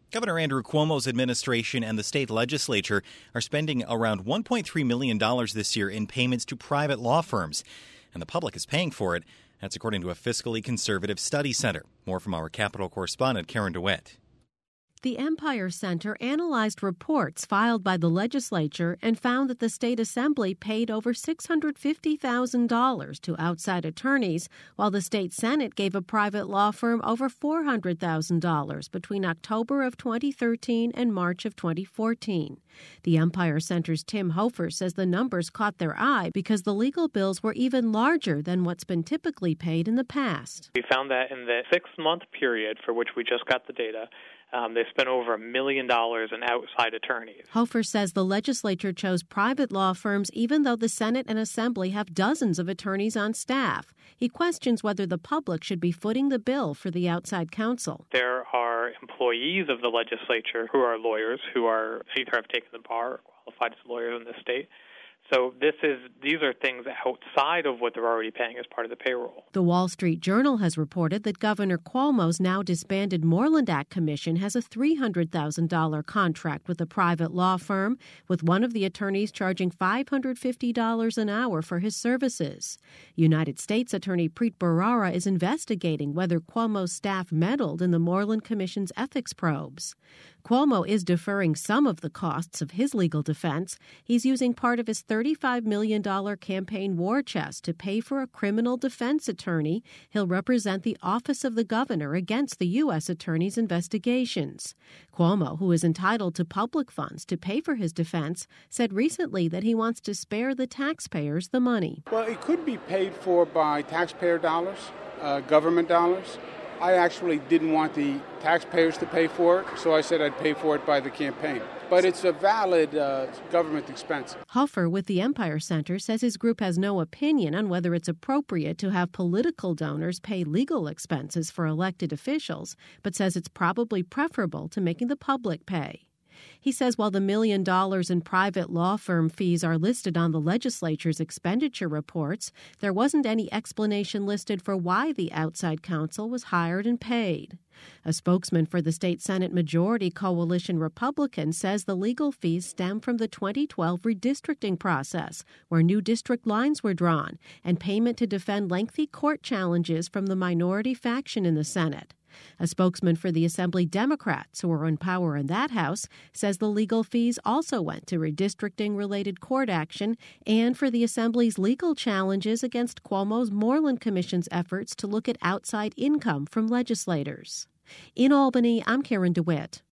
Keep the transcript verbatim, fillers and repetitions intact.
Governor Andrew Cuomo's administration and the state legislature are spending around one point three million dollars this year in payments to private law firms, and the public is paying for it. That's according to a fiscally conservative study center. More from our Capitol correspondent, Karen DeWitt. The Empire Center analyzed reports filed by the legislature and found that the state assembly paid over six hundred fifty thousand dollars to outside attorneys, while the state Senate gave a private law firm over four hundred thousand dollars between October of twenty thirteen and March of twenty fourteen. The Empire Center's Tim Hofer says the numbers caught their eye because the legal bills were even larger than what's been typically paid in the past. We found that in the six-month period for which we just got the data, Um, they spent over a million dollars in outside attorneys. Hofer says the legislature chose private law firms even though the Senate and Assembly have dozens of attorneys on staff. He questions whether the public should be footing the bill for the outside counsel. There are employees of the legislature who are lawyers who are either have taken the bar or qualified as lawyers in the state. So this is these are things outside of what they're already paying as part of the payroll. The Wall Street Journal has reported that Governor Cuomo's now disbanded Moreland Act Commission has a three hundred thousand dollars contract with a private law firm, with one of the attorneys charging five hundred fifty dollars an hour for his services. United States Attorney Preet Bharara is investigating whether Cuomo's staff meddled in the Moreland Commission's ethics probes. Cuomo is deferring some of the costs of his legal defense. He's using part of his thirty-five million dollars campaign war chest to pay for a criminal defense attorney. He'll represent the office of the governor against the U S attorney's investigations. Cuomo, who is entitled to public funds to pay for his defense, said recently that he wants to spare the taxpayers the money. Well, it could be paid for by taxpayer dollars, uh, government dollars. I actually didn't want the taxpayers to pay for it, so I said I'd pay for it by the campaign. But it's a valid uh, government expense. Hofer with the Empire Center says his group has no opinion on whether it's appropriate to have political donors pay legal expenses for elected officials, but says it's probably preferable to making the public pay. He says while the million dollars in private law firm fees are listed on the legislature's expenditure reports, there wasn't any explanation listed for why the outside counsel was hired and paid. A spokesman for the state Senate Majority Coalition Republican says the legal fees stem from the twenty twelve redistricting process, where new district lines were drawn, and payment to defend lengthy court challenges from the minority faction in the Senate. A spokesman for the Assembly Democrats, who are in power in that House, says the legal fees also went to redistricting-related court action and for the Assembly's legal challenges against Cuomo's Moreland Commission's efforts to look at outside income from legislators. In Albany, I'm Karen DeWitt.